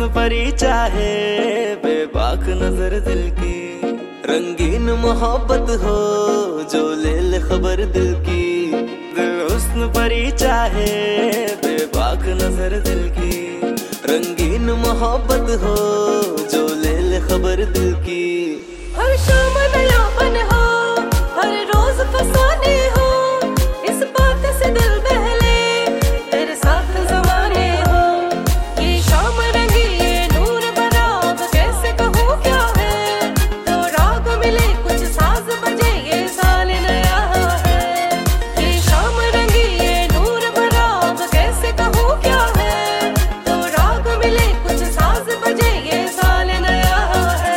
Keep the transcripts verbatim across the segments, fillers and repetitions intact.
परी चाहे बेबाक नजर दिल की, रंगीन मोहब्बत हो जो ले ले खबर दिल की। दिल हुस्न परी चाहे बेबाक नजर दिल की, रंगीन मोहब्बत हो जो ले ले खबर दिल की। हर शाम नयापन हो, हर रोज फसाने हो, इस बात से दिल बहले तेरे साथ जमाने हो। ये शाम रंगी ये नूर भरा कैसे कहूँ क्या है, तो राग मिले कुछ साज बजे ये साल नया है। ये शाम रंगी ये नूर भरा कैसे कहूँ क्या है, तो राग मिले कुछ साज बजे ये साल नया है।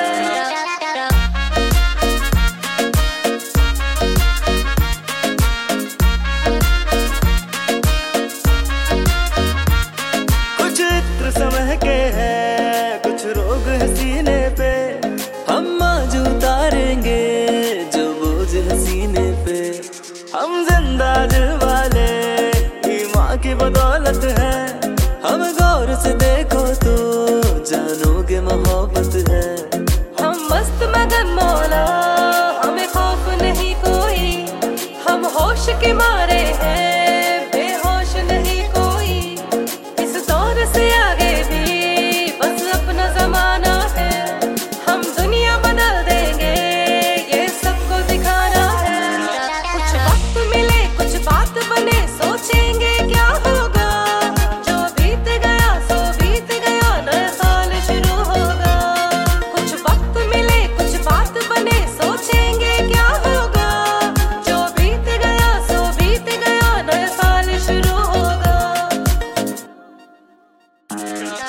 समय के हैं कुछ रोग है सीने पे, हम आज उतारेंगे जो बोझ है सीने पे। हम जिंदा दिल वाले ईमान की बदौलत है, हम गौर से देखो तो जानोगे मोहब्बत है। हम मस्त मगन मौला हमें खौफ नहीं कोई, हम होश के मारे हैं बेहोश नहीं कोई। इस दौर से आगे भी बस अपना जमाना है, हम दुनिया बदल देंगे ये सबको दिखाना है। कुछ वक्त मिले कुछ बात बने सोचेंगे क्या होगा, जो बीत गया सो बीत गया नया साल शुरू होगा। कुछ वक्त मिले कुछ बात बने सोचेंगे क्या होगा, जो बीत गया सो बीत गया नया साल शुरू होगा।